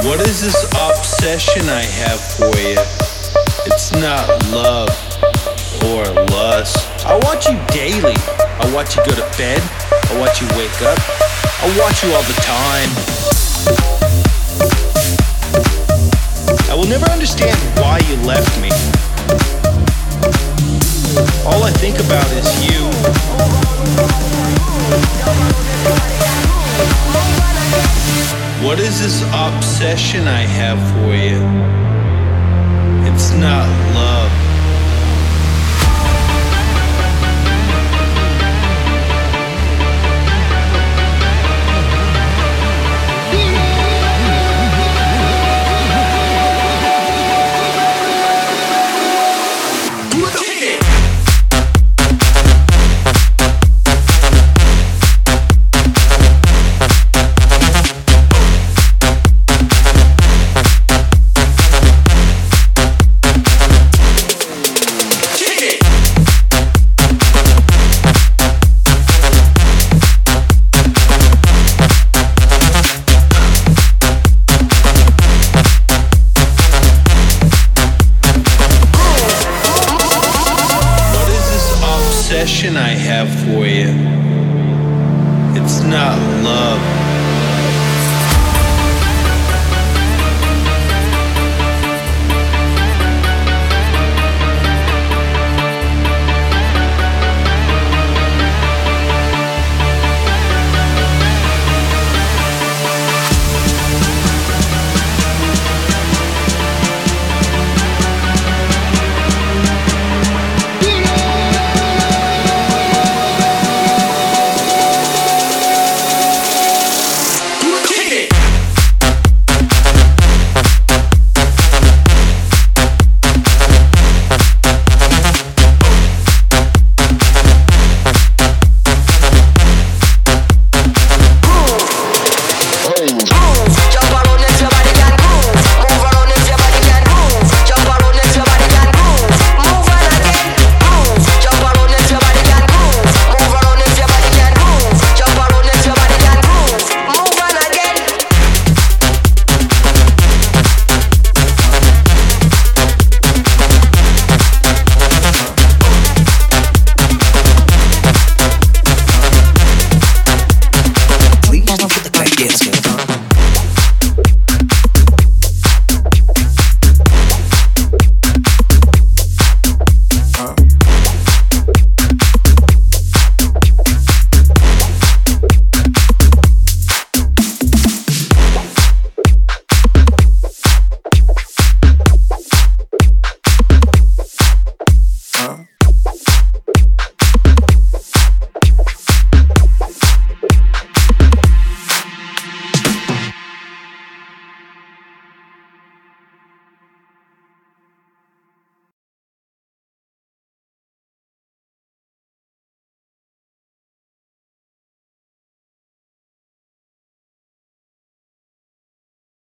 What is this obsession I have for you? It's not love or lust. I watch you daily. I watch you go to bed. I watch you wake up. I watch you all the time. I will never understand why you left me. All I think about is you. What is this obsession I have for you? It's not love. Obsession I have for you. It's not love. Huh?